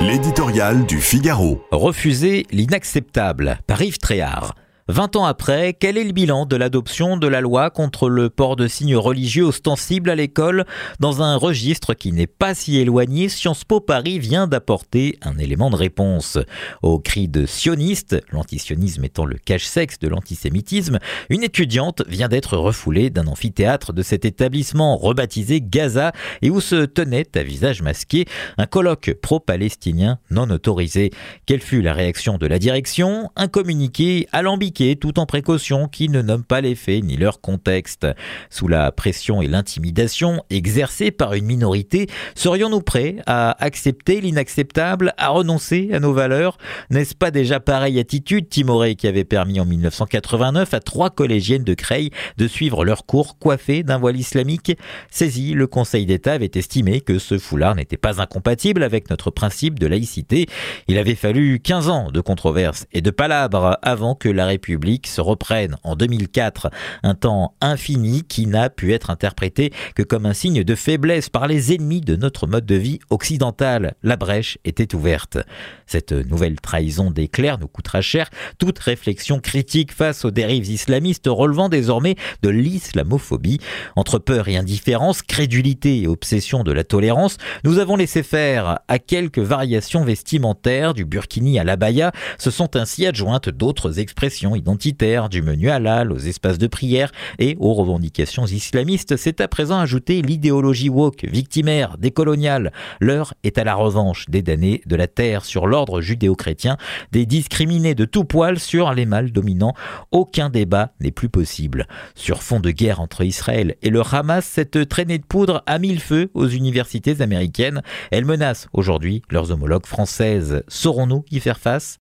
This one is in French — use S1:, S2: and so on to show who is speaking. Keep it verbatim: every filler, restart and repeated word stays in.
S1: L'éditorial du Figaro.
S2: Refuser l'inacceptable par Yves Tréhard. Vingt ans après, quel est le bilan de l'adoption de la loi contre le port de signes religieux ostensibles à l'école? Dans un registre qui n'est pas si éloigné, Sciences Po Paris vient d'apporter un élément de réponse. Au cri de sioniste, l'antisionisme étant le cache-sexe de l'antisémitisme, une étudiante vient d'être refoulée d'un amphithéâtre de cet établissement rebaptisé Gaza et où se tenait à visage masqué un colloque pro-palestinien non autorisé. Quelle fut la réaction de la direction? Un communiqué alambiqué tout en précaution qui ne nomme pas les faits ni leur contexte. Sous la pression et l'intimidation exercées par une minorité, serions-nous prêts à accepter l'inacceptable, à renoncer à nos valeurs? N'est-ce pas déjà pareille attitude timorée qui avait permis en dix-neuf cent quatre-vingt-neuf à trois collégiennes de Creil de suivre leur cours coiffées d'un voile islamique? Saisi, le Conseil d'État avait estimé que ce foulard n'était pas incompatible avec notre principe de laïcité. Il avait fallu quinze ans de controverses et de palabres avant que la République République se reprenne en deux mille quatre, un temps infini qui n'a pu être interprété que comme un signe de faiblesse par les ennemis de notre mode de vie occidental. La brèche était ouverte. Cette nouvelle trahison des clercs nous coûtera cher toute réflexion critique face aux dérives islamistes relevant désormais de l'islamophobie. Entre peur et indifférence, crédulité et obsession de la tolérance, nous avons laissé faire à quelques variations vestimentaires, du burkini à l'abaya, se sont ainsi adjointes d'autres expressions identitaires, du menu halal aux espaces de prière et aux revendications islamistes. C'est à présent ajouté l'idéologie woke, victimaire, décoloniale. L'heure est à la revanche des damnés de la terre sur l'ordre judéo-chrétien, des discriminés de tout poil sur les mâles dominants. Aucun débat n'est plus possible. Sur fond de guerre entre Israël et le Hamas, cette traînée de poudre a mis le feu aux universités américaines. Elle menace aujourd'hui leurs homologues françaises. Saurons-nous y faire face?